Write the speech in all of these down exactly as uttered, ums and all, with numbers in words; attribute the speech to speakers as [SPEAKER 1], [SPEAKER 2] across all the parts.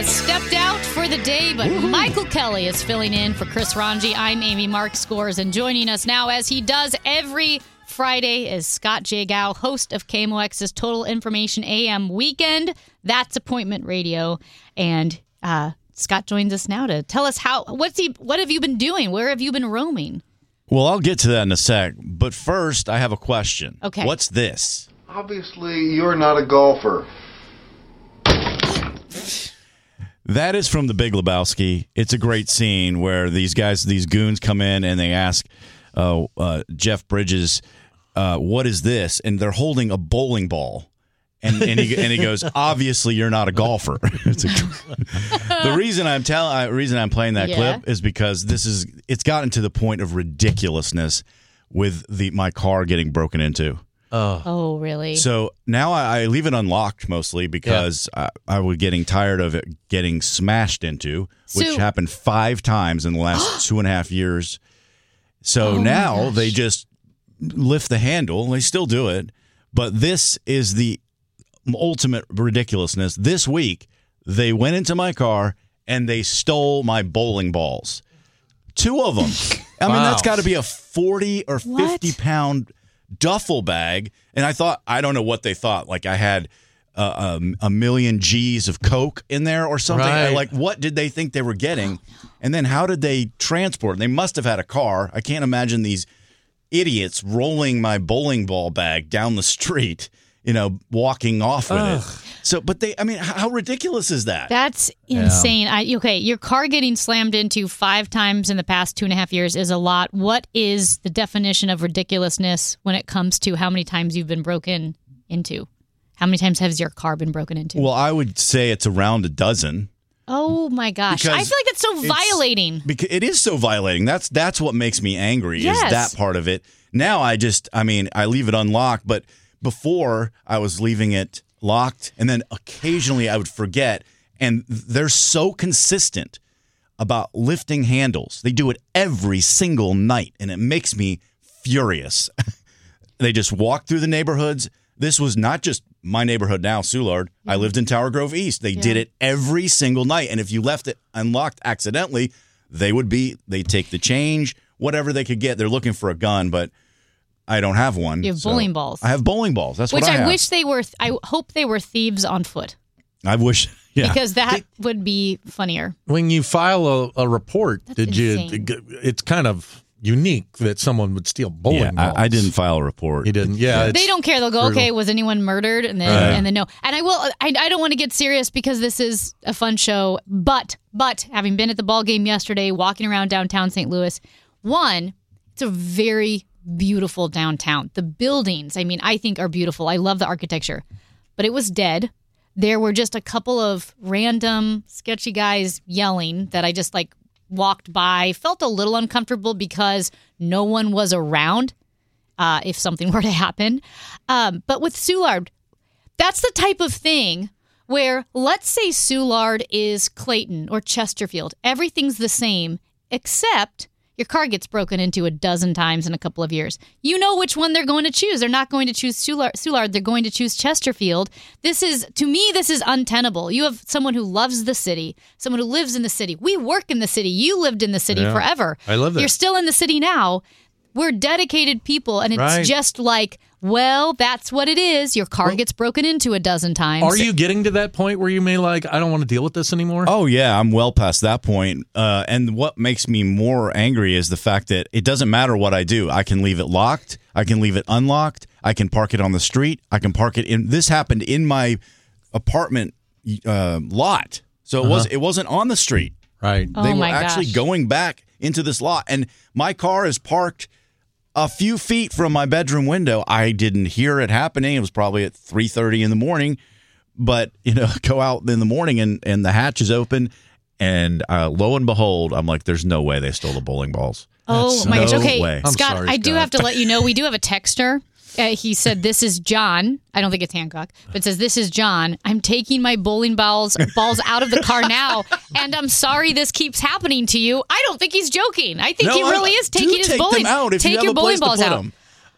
[SPEAKER 1] has stepped out for the day, but Woo-hoo. Michael Kelly is filling in for Chris Ranji. I'm Amy Mark Scores, and joining us now, as he does every Friday, is Scott J. Gow, host of K M O X's Total Information A M Weekend. That's Appointment Radio. And uh, Scott joins us now to tell us how. What's he? What have you been doing? Where have you been roaming?
[SPEAKER 2] Well, I'll get to that in a sec. But first, I have a question.
[SPEAKER 1] Okay.
[SPEAKER 2] What's this?
[SPEAKER 3] Obviously, you're not a golfer.
[SPEAKER 2] That is from The Big Lebowski. It's a great scene where these guys, these goons come in and they ask uh, uh, Jeff Bridges, uh, what is this? And they're holding a bowling ball. And, and, he, and he goes, obviously, you're not a golfer. It's a, the reason I'm telling, uh, reason I'm playing that yeah. clip is because this is, it's gotten to the point of ridiculousness with the my car getting broken into.
[SPEAKER 1] Oh, oh really?
[SPEAKER 2] So now I, I leave it unlocked mostly because yeah. I, I was getting tired of it getting smashed into, which so, happened five times in the last two and a half years. So oh now they just lift the handle. They still do it. But this is the ultimate ridiculousness. This week, they went into my car and they stole my bowling balls. Two of them. I wow. mean, that's got to be a forty or fifty pound duffel bag. And I thought, I don't know what they thought. Like I had uh, um, a million G's of Coke in there or something.
[SPEAKER 4] Right.
[SPEAKER 2] Like, what did they think they were getting? And then how did they transport? They must have had a car. I can't imagine these idiots rolling my bowling ball bag down the street, you know, walking off with Ugh. it. So, but they, I mean, how ridiculous is that?
[SPEAKER 1] That's insane. Yeah. I, okay, your car getting slammed into five times in the past two and a half years is a lot. What is the definition of ridiculousness when it comes to how many times you've been broken into? How many times has your car been broken into?
[SPEAKER 2] Well, I would say it's around a dozen.
[SPEAKER 1] Oh my gosh! Because I feel like that's so violating.
[SPEAKER 2] Because it is so violating. That's that's what makes me angry.
[SPEAKER 1] Yes.
[SPEAKER 2] Is that part of it? Now I just, I mean, I leave it unlocked, but before I was leaving it locked, and then occasionally I would forget. And they're so consistent about lifting handles. They do it every single night, and it makes me furious. They just walk through the neighborhoods. This was not just my neighborhood now, Soulard. Yeah. I lived in Tower Grove East. They yeah. did it every single night. And if you left it unlocked accidentally, they would be, they take the change, whatever they could get. They're looking for a gun, but I don't have one.
[SPEAKER 1] You have
[SPEAKER 2] so
[SPEAKER 1] bowling balls.
[SPEAKER 2] I have bowling balls. That's
[SPEAKER 1] Which
[SPEAKER 2] what I,
[SPEAKER 1] I
[SPEAKER 2] have.
[SPEAKER 1] wish they were, I hope they were thieves on foot.
[SPEAKER 2] I wish, yeah.
[SPEAKER 1] Because that did, would be funnier.
[SPEAKER 4] When you file a, a report,
[SPEAKER 1] That's
[SPEAKER 4] did
[SPEAKER 1] insane.
[SPEAKER 4] you, it's kind of unique that someone would steal bowling
[SPEAKER 2] yeah,
[SPEAKER 4] balls.
[SPEAKER 2] I, I didn't file a report.
[SPEAKER 4] He didn't. Yeah,
[SPEAKER 1] they don't care. They'll go, brutal. Okay, was anyone murdered? And then, right. and then no. And I will. I, I don't want to get serious because this is a fun show. But, but having been at the ball game yesterday, walking around downtown Saint Louis, one, it's a very beautiful downtown. The buildings, I mean, I think are beautiful. I love the architecture, but it was dead. There were just a couple of random sketchy guys yelling that I just like. Walked by, felt a little uncomfortable because no one was around uh, if something were to happen. Um, but with Soulard, that's the type of thing where, let's say Soulard is Clayton or Chesterfield. Everything's the same, except your car gets broken into a dozen times in a couple of years. You know which one they're going to choose. They're not going to choose Soulard. Soulard. They're going to choose Chesterfield. This is, to me, this is untenable. You have someone who loves the city, someone who lives in the city. We work in the city. You lived in the city
[SPEAKER 4] yeah,
[SPEAKER 1] forever.
[SPEAKER 4] I love that.
[SPEAKER 1] You're still in the city now. We're dedicated people, and it's
[SPEAKER 4] right.
[SPEAKER 1] just like, well, that's what it is. Your car well, gets broken into a dozen times.
[SPEAKER 4] Are you getting to that point where you may like, I don't want to deal with this anymore?
[SPEAKER 2] Oh, yeah, I'm well past that point. Uh, and what makes me more angry is the fact that it doesn't matter what I do. I can leave it locked. I can leave it unlocked. I can park it on the street. I can park it in. This happened in my apartment uh, lot. So it, uh-huh. was, it wasn't on the street.
[SPEAKER 4] Right.
[SPEAKER 1] Oh,
[SPEAKER 2] they were
[SPEAKER 1] my
[SPEAKER 2] actually
[SPEAKER 1] gosh.
[SPEAKER 2] going back into this lot. And my car is parked a few feet from my bedroom window. I didn't hear it happening. It was probably at three thirty in the morning. But, you know, go out in the morning and, and the hatch is open. And uh, lo and behold, I'm like, there's no way they stole the bowling balls.
[SPEAKER 1] Oh,
[SPEAKER 2] That's
[SPEAKER 1] my
[SPEAKER 2] no
[SPEAKER 1] gosh. Okay,
[SPEAKER 2] way.
[SPEAKER 1] Scott,
[SPEAKER 4] sorry,
[SPEAKER 1] I do
[SPEAKER 4] Scott.
[SPEAKER 1] have to let you know, we do have a texter. Uh, he said, this is John. I don't think it's Hancock, but it says, this is John. I'm taking my bowling balls balls out of the car now, and I'm sorry this keeps happening to you. I don't think he's joking. I think
[SPEAKER 2] No,
[SPEAKER 1] he really
[SPEAKER 2] I,
[SPEAKER 1] is taking
[SPEAKER 2] do
[SPEAKER 1] his
[SPEAKER 2] take
[SPEAKER 1] bowling.
[SPEAKER 2] them out if
[SPEAKER 1] take
[SPEAKER 2] you have
[SPEAKER 1] your
[SPEAKER 2] a
[SPEAKER 1] bowling
[SPEAKER 2] place to
[SPEAKER 1] balls
[SPEAKER 2] put
[SPEAKER 1] out.
[SPEAKER 2] them.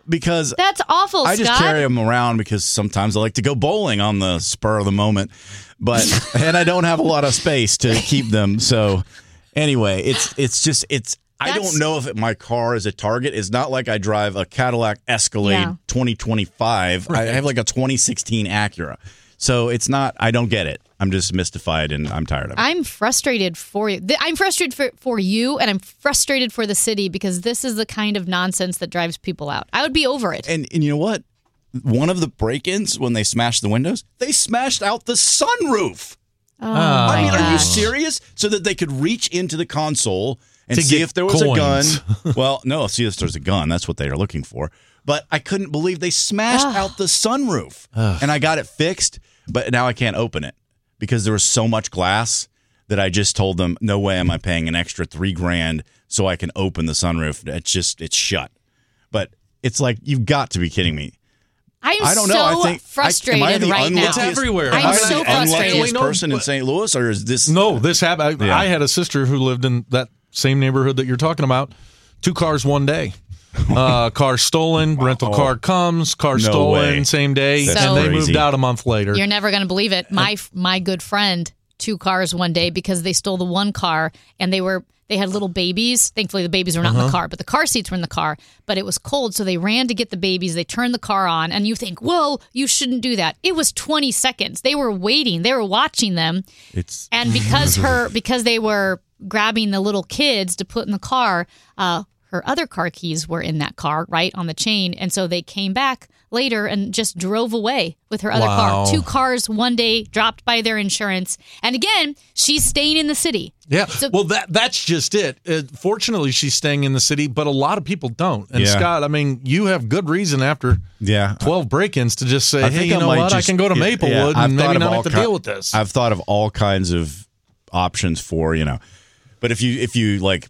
[SPEAKER 2] because
[SPEAKER 1] That's awful,
[SPEAKER 2] I just
[SPEAKER 1] Scott.
[SPEAKER 2] carry them around because sometimes I like to go bowling on the spur of the moment, but and I don't have a lot of space to keep them. So anyway, it's it's just it's. I
[SPEAKER 1] That's-
[SPEAKER 2] don't know if it, my car is a target. It's not like I drive a Cadillac Escalade
[SPEAKER 1] Yeah.
[SPEAKER 2] twenty twenty-five. I have like a twenty sixteen Acura. So it's not, I don't get it. I'm just mystified and I'm tired of it.
[SPEAKER 1] I'm frustrated for you. Th- I'm frustrated for, for you, and I'm frustrated for the city because this is the kind of nonsense that drives people out. I would be over it.
[SPEAKER 2] And, and you know what? One of the break-ins, when they smashed the windows, they smashed out the sunroof.
[SPEAKER 1] Oh,
[SPEAKER 2] I
[SPEAKER 1] my
[SPEAKER 2] mean, are you
[SPEAKER 1] gosh.
[SPEAKER 2] serious? So that they could reach into the console and
[SPEAKER 4] To
[SPEAKER 2] see
[SPEAKER 4] get
[SPEAKER 2] if there was
[SPEAKER 4] coins.
[SPEAKER 2] a gun. Well, no, see if there's a gun. That's what they are looking for. But I couldn't believe they smashed out the sunroof. And I got it fixed, but now I can't open it because there was so much glass that I just told them, no way am I paying an extra three grand so I can open the sunroof. It's just, it's shut. But it's like, you've got to be kidding me.
[SPEAKER 1] I'm
[SPEAKER 2] I don't
[SPEAKER 1] so
[SPEAKER 2] know. I think
[SPEAKER 1] frustrated
[SPEAKER 2] I, am I the
[SPEAKER 1] right now.
[SPEAKER 2] unluckiest-
[SPEAKER 4] It's everywhere.
[SPEAKER 2] Am
[SPEAKER 1] I'm
[SPEAKER 2] I
[SPEAKER 1] so
[SPEAKER 2] the
[SPEAKER 1] frustrated.
[SPEAKER 2] unluckiest
[SPEAKER 4] No,
[SPEAKER 2] person in
[SPEAKER 4] but-
[SPEAKER 2] Saint Louis, or is this?
[SPEAKER 4] No, this happened. I,
[SPEAKER 2] Yeah.
[SPEAKER 4] I had a sister who lived in that same neighborhood that you're talking about. Two cars one day. Uh, car stolen, rental car comes, car
[SPEAKER 2] No
[SPEAKER 4] stolen,
[SPEAKER 2] way.
[SPEAKER 4] same day,
[SPEAKER 1] That's
[SPEAKER 4] and they
[SPEAKER 2] crazy.
[SPEAKER 4] moved out a month later.
[SPEAKER 1] You're never going to believe it. My my good friend, two cars one day because they stole the one car and they were they had little babies. Thankfully, the babies were not in the car, but the car seats were in the car. But it was cold, so they ran to get the babies. They turned the car on, and you think, well, you shouldn't do that. It was twenty seconds. They were waiting. They were watching them.
[SPEAKER 2] It's
[SPEAKER 1] And because her, because they were grabbing the little kids to put in the car, uh, her other car keys were in that car, right on the chain, and so they came back later and just drove away with her other
[SPEAKER 4] Wow.
[SPEAKER 1] car. Two cars one day dropped by their insurance, and again, she's staying in the city.
[SPEAKER 4] Yeah.
[SPEAKER 1] So-
[SPEAKER 4] well, that that's just it. Uh, fortunately, she's staying in the city, but a lot of people don't. And
[SPEAKER 2] Yeah.
[SPEAKER 4] Scott, I mean, you have good reason after
[SPEAKER 2] yeah.
[SPEAKER 4] twelve break-ins to just say,
[SPEAKER 2] I
[SPEAKER 4] hey,
[SPEAKER 2] think
[SPEAKER 4] you
[SPEAKER 2] I
[SPEAKER 4] know
[SPEAKER 2] might
[SPEAKER 4] what?
[SPEAKER 2] just-
[SPEAKER 4] I can go to
[SPEAKER 2] yeah,
[SPEAKER 4] Maplewood
[SPEAKER 2] yeah, I've
[SPEAKER 4] and
[SPEAKER 2] thought
[SPEAKER 4] maybe
[SPEAKER 2] of
[SPEAKER 4] not
[SPEAKER 2] all
[SPEAKER 4] have to
[SPEAKER 2] ki-
[SPEAKER 4] deal with this.
[SPEAKER 2] I've thought of all kinds of options for, you know, but if you if you like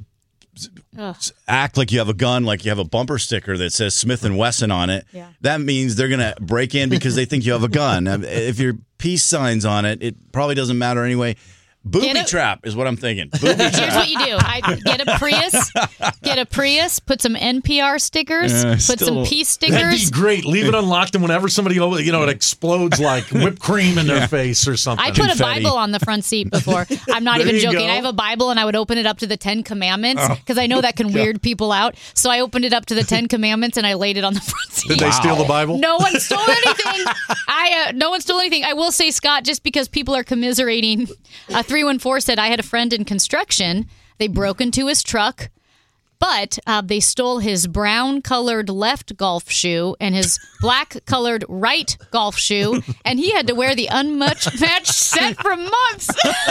[SPEAKER 2] s- act like you have a gun, like you have a bumper sticker that says Smith and Wesson on it,
[SPEAKER 1] Yeah.
[SPEAKER 2] that means they're gonna break in because they think you have a gun. Um, If your peace signs on it, it probably doesn't matter anyway. Booby
[SPEAKER 1] Get it-
[SPEAKER 2] trap is what I'm thinking. Booby
[SPEAKER 1] Here's
[SPEAKER 2] trap.
[SPEAKER 1] what you do: I get a Prius, get a Prius, put some N P R stickers,
[SPEAKER 2] Uh,
[SPEAKER 1] put
[SPEAKER 2] still-
[SPEAKER 1] some peace
[SPEAKER 4] That'd be
[SPEAKER 1] stickers.
[SPEAKER 4] great. Leave it unlocked, and whenever somebody, opens- you know, it explodes like whipped cream in their face or something.
[SPEAKER 1] I put a
[SPEAKER 2] Confetti.
[SPEAKER 1] Bible on the front seat before. I'm not
[SPEAKER 4] There
[SPEAKER 1] even
[SPEAKER 4] you
[SPEAKER 1] joking.
[SPEAKER 4] go.
[SPEAKER 1] I have a Bible and I would open it up to the Ten Commandments
[SPEAKER 2] Oh.
[SPEAKER 1] because I know that can weird people out. So I opened it up to the Ten Commandments and I laid it on the front seat.
[SPEAKER 4] Did they steal the Bible?
[SPEAKER 1] No one stole anything. I uh, no one stole anything. I will say, Scott, just because people are commiserating, uh, three one four said I had a friend in construction. They broke into his truck, but uh, they stole his brown-colored left golf shoe and his black-colored right golf shoe, and he had to wear the unmatched matched set for months.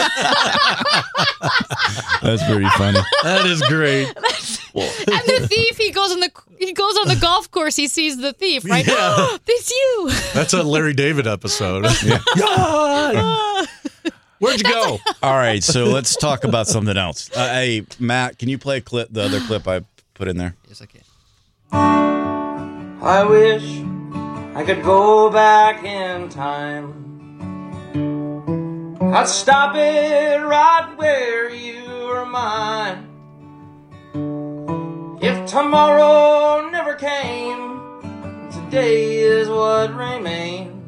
[SPEAKER 2] That's pretty funny.
[SPEAKER 4] That is great.
[SPEAKER 1] And the thief, he goes on the he goes on the golf course. He sees the thief, right?
[SPEAKER 4] Yeah.
[SPEAKER 1] It's you.
[SPEAKER 4] That's a Larry David episode. Yeah. Where'd you go?
[SPEAKER 2] All right, so let's talk about something else. Uh, hey, Matt, can you play a clip, the other clip I put in there?
[SPEAKER 5] Yes, I can.
[SPEAKER 6] I wish I could go back in time. I'd stop it right where you were mine. If tomorrow never came, today is what remained.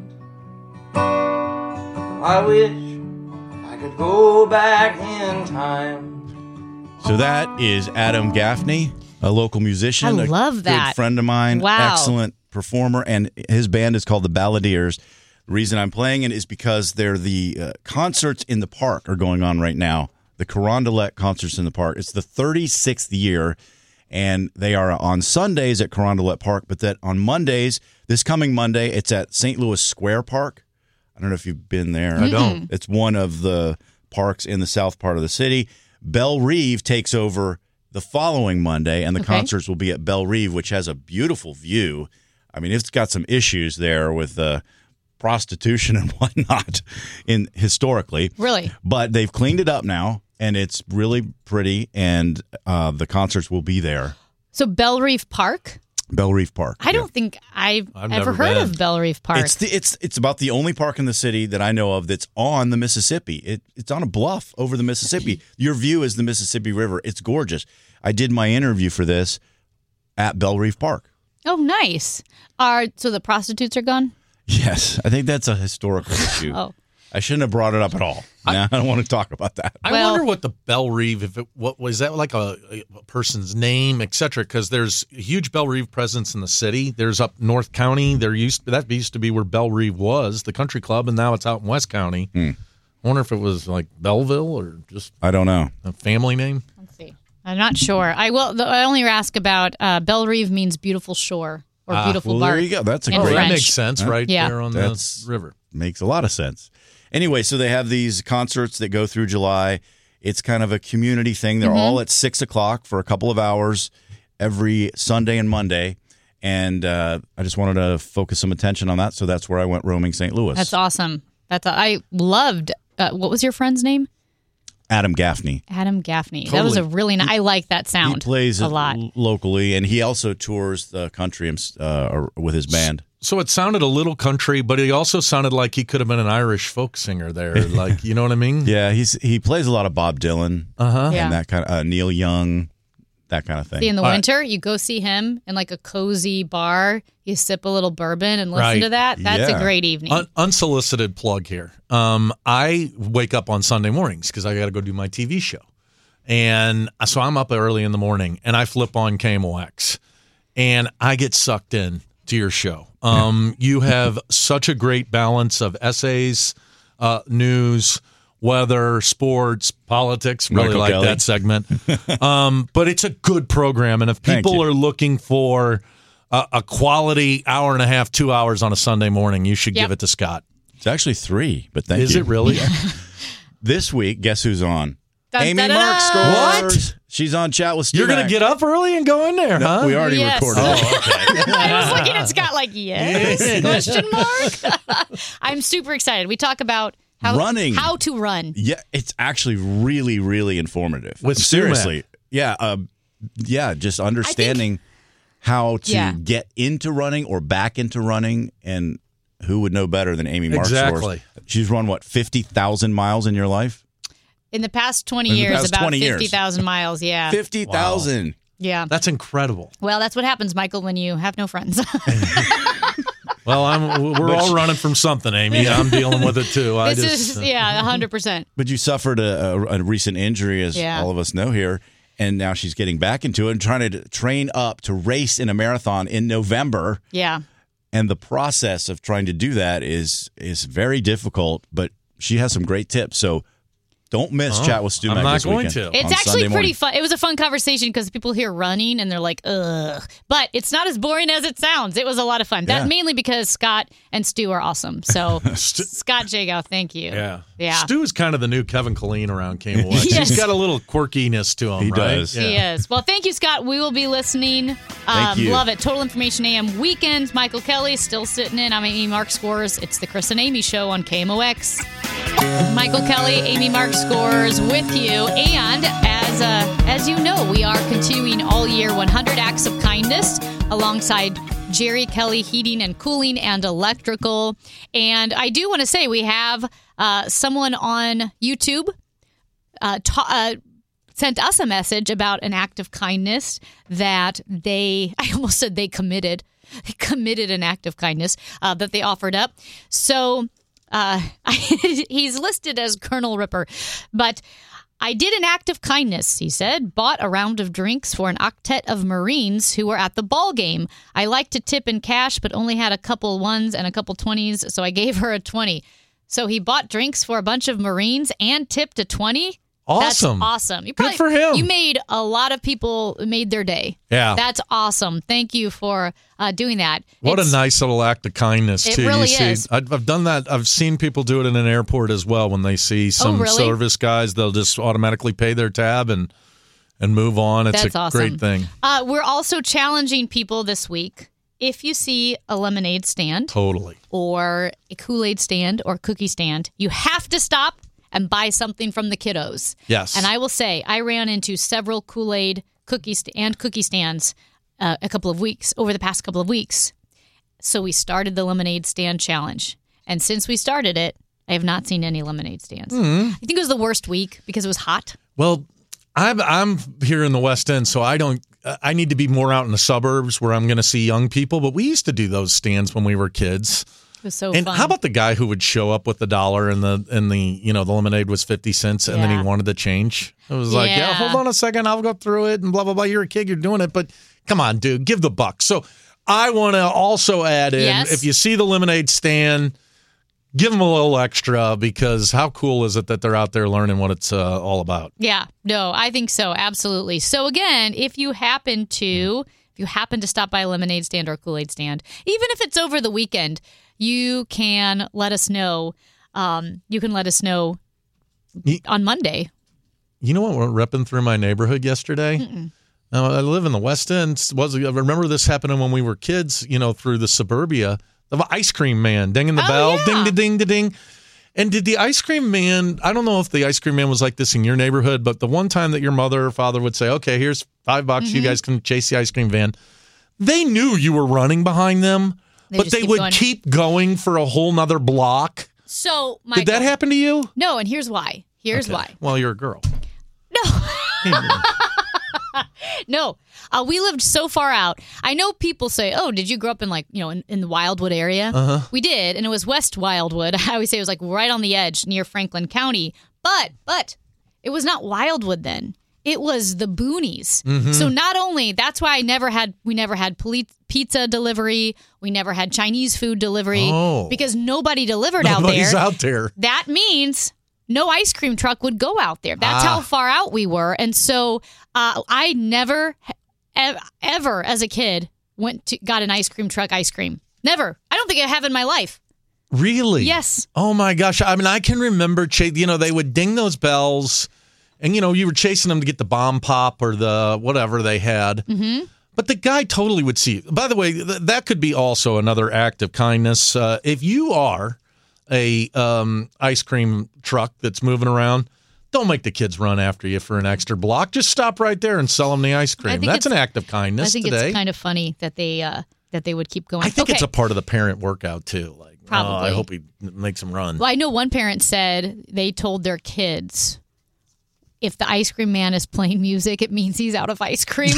[SPEAKER 6] I wish I could go back in time.
[SPEAKER 2] So that is Adam Gaffney, a local musician.
[SPEAKER 1] I
[SPEAKER 2] a
[SPEAKER 1] love
[SPEAKER 2] good
[SPEAKER 1] that.
[SPEAKER 2] friend of mine.
[SPEAKER 1] Wow.
[SPEAKER 2] Excellent performer. And his band is called the Balladeers. The reason I'm playing it is because they're the uh, concerts in the park are going on right now. The Carondelet Concerts in the Park. It's the thirty-sixth year, and they are on Sundays at Carondelet Park, but that on Mondays, this coming Monday, it's at Saint Louis Square Park. I don't know if you've been there.
[SPEAKER 4] I don't.
[SPEAKER 2] It's one of the parks in the south part of the city. Belle Reve takes over the following Monday, and the
[SPEAKER 1] Okay.
[SPEAKER 2] concerts will be at Belle Reve, which has a beautiful view. I mean, it's got some issues there with uh, prostitution and whatnot in historically.
[SPEAKER 1] Really?
[SPEAKER 2] But they've cleaned it up now, and it's really pretty, and uh, the concerts will be there.
[SPEAKER 1] So Belle Reve Park?
[SPEAKER 2] Belle Reve Park.
[SPEAKER 1] I don't think I've,
[SPEAKER 4] I've
[SPEAKER 1] ever
[SPEAKER 4] never
[SPEAKER 1] heard
[SPEAKER 4] been.
[SPEAKER 1] of Belle Reve Park.
[SPEAKER 2] It's the, it's it's about the only park in the city that I know of that's on the Mississippi. It it's on a bluff over the Mississippi. Your view is the Mississippi River. It's gorgeous. I did my interview for this at Belle Reve Park.
[SPEAKER 1] Oh, nice. Are so the prostitutes are gone?
[SPEAKER 2] Yes, I think that's a historical issue.
[SPEAKER 1] Oh.
[SPEAKER 2] I shouldn't have brought it up at all. I, no, I don't want to talk about that.
[SPEAKER 4] I
[SPEAKER 1] Well-
[SPEAKER 4] wonder what the Belle Reve, if it what was that like a, a person's name, et cetera? Because there's a huge Belle Reve presence in the city. There's up North County. There used that used to be where Belle Reve was, the country club, and now it's out in West County.
[SPEAKER 2] Hmm.
[SPEAKER 4] I wonder if it was like Belleville or just
[SPEAKER 2] I don't know.
[SPEAKER 4] a family name.
[SPEAKER 1] Let's see. I'm not sure. I will. I only ask about uh, Belle Reve means beautiful shore or
[SPEAKER 4] Ah,
[SPEAKER 1] beautiful
[SPEAKER 2] Well,
[SPEAKER 1] bark.
[SPEAKER 2] there you go. That's a
[SPEAKER 1] in
[SPEAKER 4] Oh,
[SPEAKER 2] great.
[SPEAKER 4] that
[SPEAKER 1] French.
[SPEAKER 4] makes sense, right
[SPEAKER 1] Yeah.
[SPEAKER 4] there on
[SPEAKER 2] That's-
[SPEAKER 4] the river.
[SPEAKER 2] Makes a lot of sense. Anyway, so they have these concerts that go through July. It's kind of a community thing. They're
[SPEAKER 1] Mm-hmm.
[SPEAKER 2] all at six o'clock for a couple of hours every Sunday and Monday. And uh, I just wanted to focus some attention on that. So that's where I went roaming Saint Louis.
[SPEAKER 1] That's awesome. That's I loved. Uh, what was your friend's name?
[SPEAKER 2] Adam Gaffney.
[SPEAKER 1] Adam Gaffney. That was a
[SPEAKER 4] Totally.
[SPEAKER 1] really nice. I like that
[SPEAKER 2] He
[SPEAKER 1] sound.
[SPEAKER 2] plays
[SPEAKER 1] a
[SPEAKER 2] it
[SPEAKER 1] lot.
[SPEAKER 2] l- locally, and he also tours the country uh, with his band.
[SPEAKER 4] So it sounded a little country, but he also sounded like he could have been an Irish folk singer there. Like, you know what I mean?
[SPEAKER 2] Yeah, he's he plays a lot of Bob Dylan
[SPEAKER 4] Uh-huh.
[SPEAKER 1] Yeah.
[SPEAKER 2] and that kind of uh, Neil Young, that kind of thing.
[SPEAKER 1] See, in the
[SPEAKER 4] All right.
[SPEAKER 1] winter, you go see him in like a cozy bar. You sip a little bourbon and listen
[SPEAKER 4] Right.
[SPEAKER 1] to that. That's
[SPEAKER 2] Yeah.
[SPEAKER 1] a great evening.
[SPEAKER 4] Un- unsolicited plug here. Um, I wake up on Sunday mornings because I got to go do my T V show. And so I'm up early in the morning and I flip on K M O X and I get sucked in to your show. Um, you have such a great balance of essays, uh, news, weather, sports, politics. Really
[SPEAKER 2] Michael
[SPEAKER 4] like
[SPEAKER 2] Kelly.
[SPEAKER 4] that segment. um, but it's a good program. And if
[SPEAKER 2] Thank
[SPEAKER 4] people
[SPEAKER 2] you.
[SPEAKER 4] are looking for a, a quality hour and a half, two hours on a Sunday morning, you should
[SPEAKER 1] Yep.
[SPEAKER 4] give it to Scott.
[SPEAKER 2] It's actually three, but thank
[SPEAKER 4] Is
[SPEAKER 2] you.
[SPEAKER 4] it really?
[SPEAKER 2] This week, guess who's on?
[SPEAKER 1] Dun,
[SPEAKER 2] Amy
[SPEAKER 1] dun, dun,
[SPEAKER 2] Mark
[SPEAKER 1] dun.
[SPEAKER 2] scores. She's on Chat with Stu.
[SPEAKER 4] You're going to get up early and go in there, huh?
[SPEAKER 2] We already
[SPEAKER 1] Yes.
[SPEAKER 2] recorded.
[SPEAKER 1] Oh,
[SPEAKER 2] it.
[SPEAKER 1] I was looking at Scott like, yes? Question mark. I'm super excited. We talk about how
[SPEAKER 2] Running.
[SPEAKER 1] how to run.
[SPEAKER 2] Yeah, it's actually really, really informative.
[SPEAKER 4] With
[SPEAKER 2] Seriously. Yeah, uh, yeah, just understanding how to
[SPEAKER 1] Yeah.
[SPEAKER 2] get into running or back into running, and who would know better than Amy Mark
[SPEAKER 4] Exactly.
[SPEAKER 2] scores? She's run, what, fifty thousand miles in your life?
[SPEAKER 1] In the past twenty
[SPEAKER 2] In the
[SPEAKER 1] years,
[SPEAKER 2] past
[SPEAKER 1] about
[SPEAKER 2] twenty years.
[SPEAKER 1] fifty thousand miles. Yeah,
[SPEAKER 2] fifty thousand.
[SPEAKER 1] yeah.
[SPEAKER 4] That's incredible.
[SPEAKER 1] Well, that's what happens, Michael, when you have no friends.
[SPEAKER 4] Well, I'm, we're all running from something, Amy. I'm dealing with it too. I
[SPEAKER 1] this
[SPEAKER 4] just,
[SPEAKER 1] is yeah, a hundred percent.
[SPEAKER 2] But you suffered a, a, a recent injury, as
[SPEAKER 1] Yeah.
[SPEAKER 2] all of us know here, and now she's getting back into it and trying to train up to race in a marathon in November.
[SPEAKER 1] Yeah.
[SPEAKER 2] And the process of trying to do that is is very difficult, but she has some great tips. So don't miss
[SPEAKER 4] Oh,
[SPEAKER 2] Chat with Stu
[SPEAKER 4] I'm
[SPEAKER 2] Mac
[SPEAKER 4] not
[SPEAKER 2] this
[SPEAKER 4] going
[SPEAKER 2] weekend
[SPEAKER 4] to.
[SPEAKER 1] It's
[SPEAKER 2] on
[SPEAKER 1] actually
[SPEAKER 2] Sunday
[SPEAKER 1] pretty
[SPEAKER 2] morning.
[SPEAKER 1] fun. It was a fun conversation because people hear running and they're like, ugh. But it's not as boring as it sounds. It was a lot of fun.
[SPEAKER 2] Yeah.
[SPEAKER 1] That mainly because Scott and Stu are awesome. So, Scott Jagow, thank you.
[SPEAKER 4] yeah.
[SPEAKER 1] Yeah.
[SPEAKER 4] Stu is kind of the new Kevin Killeen around K M O X.
[SPEAKER 1] Yes.
[SPEAKER 4] He's got a little quirkiness to him,
[SPEAKER 2] He
[SPEAKER 4] right?
[SPEAKER 2] does.
[SPEAKER 4] Yeah.
[SPEAKER 1] He is. Well, thank you, Scott. We will be listening. Um,
[SPEAKER 2] Thank you.
[SPEAKER 1] Love it. Total Information A M weekend. Michael Kelly still sitting in. I'm Amy Mark Scores. It's the Chris and Amy show on K M O X. Michael Kelly, Amy Mark Scores with you. And as uh, as you know, we are continuing all year one hundred Acts of Kindness alongside Jerry Kelly Heating and Cooling and Electrical. And I do want to say we have uh, someone on YouTube uh, ta- uh, sent us a message about an act of kindness that they, I almost said they committed, they committed an act of kindness uh, that they offered up. So uh, he's listed as Colonel Ripper, but I did an act of kindness, he said, bought a round of drinks for an octet of Marines who were at the ball game. I like to tip in cash, but only had a couple ones and a couple twenties, so I gave her a twenty. So he bought drinks for a bunch of Marines and tipped a twenty.
[SPEAKER 4] Awesome.
[SPEAKER 1] That's awesome. You
[SPEAKER 4] Good for him.
[SPEAKER 1] You made a lot of people made their day.
[SPEAKER 4] Yeah.
[SPEAKER 1] That's awesome. Thank you for uh, doing that.
[SPEAKER 4] What
[SPEAKER 1] It's-
[SPEAKER 4] a nice little act of kindness,
[SPEAKER 1] It
[SPEAKER 4] too.
[SPEAKER 1] really
[SPEAKER 4] you see,
[SPEAKER 1] is.
[SPEAKER 4] I've, I've done that. I've seen people do it in an airport as well. When they see some
[SPEAKER 1] really?
[SPEAKER 4] service guys, they'll just automatically pay their tab and and move on. It's
[SPEAKER 1] That's
[SPEAKER 4] a
[SPEAKER 1] awesome.
[SPEAKER 4] great thing.
[SPEAKER 1] Uh, we're also challenging people this week. If you see a lemonade stand
[SPEAKER 4] Totally.
[SPEAKER 1] or a Kool-Aid stand or cookie stand, you have to stop and buy something from the kiddos.
[SPEAKER 4] Yes.
[SPEAKER 1] And I will say, I ran into several Kool-Aid cookie st- and cookie stands uh, a couple of weeks, over the past couple of weeks. So we started the lemonade stand challenge. And since we started it, I have not seen any lemonade stands.
[SPEAKER 4] Mm-hmm.
[SPEAKER 1] I think it was the worst week because it was hot.
[SPEAKER 4] Well, I'm I'm here in the West End, so I don't uh, I need to be more out in the suburbs where I'm going to see young people. But we used to do those stands when we were kids.
[SPEAKER 1] It was so
[SPEAKER 4] and
[SPEAKER 1] fun.
[SPEAKER 4] how about the guy who would show up with the dollar and the and the you know the lemonade was fifty cents and
[SPEAKER 1] Yeah.
[SPEAKER 4] then he wanted the change? It was like, yeah,
[SPEAKER 1] Yeah.
[SPEAKER 4] hold on a second, I'll go through it and blah blah blah. You're a kid, you're doing it, but come on, dude, give the buck. So I want to also add in,
[SPEAKER 1] Yes.
[SPEAKER 4] if you see the lemonade stand, give them a little extra, because how cool is it that they're out there learning what it's uh, all about?
[SPEAKER 1] Yeah, no, I think so. Absolutely. So again, if you happen to, if you happen to stop by a lemonade stand or a Kool-Aid stand, even if it's over the weekend, you can let us know. Um, you can let us know
[SPEAKER 4] Ye-
[SPEAKER 1] on Monday.
[SPEAKER 4] You know what went ripping through my neighborhood yesterday?
[SPEAKER 1] Mm-mm.
[SPEAKER 4] Now, I live in the West End. Was I remember this happening when we were kids, you know, through the suburbia. The ice cream man, dinging the
[SPEAKER 1] Oh,
[SPEAKER 4] bell,
[SPEAKER 1] yeah.
[SPEAKER 4] ding, ding, ding, ding, ding. And did the ice cream man, I don't know if the ice cream man was like this in your neighborhood, but the one time that your mother or father would say, okay, here's five bucks,
[SPEAKER 1] Mm-hmm.
[SPEAKER 4] you guys can chase the ice cream van. They knew you were running behind them,
[SPEAKER 1] They
[SPEAKER 4] but
[SPEAKER 1] just
[SPEAKER 4] they
[SPEAKER 1] keep
[SPEAKER 4] would
[SPEAKER 1] going.
[SPEAKER 4] keep going for a whole nother block.
[SPEAKER 1] So, Michael,
[SPEAKER 4] Did that happen to you?
[SPEAKER 1] No, and here's why. Here's
[SPEAKER 4] Okay.
[SPEAKER 1] why.
[SPEAKER 4] Well, you're a girl.
[SPEAKER 1] No, uh, we lived so far out. I know people say, "Oh, did you grow up in like you know in, in the Wildwood area?" Uh-huh. We did, and it was West Wildwood. I always say it was like right on the edge near Franklin County. But but it was not Wildwood then. It was the boonies.
[SPEAKER 4] Mm-hmm.
[SPEAKER 1] So not only that's why I never had we never had poli- pizza delivery. We never had Chinese food delivery
[SPEAKER 4] Oh.
[SPEAKER 1] because nobody delivered
[SPEAKER 4] Nobody's
[SPEAKER 1] out there.
[SPEAKER 4] out there.
[SPEAKER 1] That means no ice cream truck would go out there. That's
[SPEAKER 4] Ah.
[SPEAKER 1] how far out we were. And so uh, I never, ev- ever as a kid, went to got an ice cream truck ice cream. Never. I don't think I have in my life.
[SPEAKER 4] Really?
[SPEAKER 1] Yes.
[SPEAKER 4] Oh my gosh! I mean, I can remember. Ch- you know, they would ding those bells, and you know, you were chasing them to get the bomb pop or the whatever they had. Mm-hmm. But the guy totally would see. By the way, th- that could be also another act of kindness. Uh, if you are a um, ice cream truck that's moving around, don't make the kids run after you for an extra block. Just stop right there and sell them the ice
[SPEAKER 1] I
[SPEAKER 4] cream.
[SPEAKER 1] think
[SPEAKER 4] That's an
[SPEAKER 1] it's-
[SPEAKER 4] act of kindness
[SPEAKER 1] I think
[SPEAKER 4] today.
[SPEAKER 1] it's kind of funny that they uh, that they would keep going.
[SPEAKER 4] I think
[SPEAKER 1] okay.
[SPEAKER 4] it's a part of the parent workout too. Like, oh, I
[SPEAKER 1] Probably.
[SPEAKER 4] hope he makes them run.
[SPEAKER 1] Well, I know one parent said they told their kids, if the ice cream man is playing music, it means he's out of ice cream.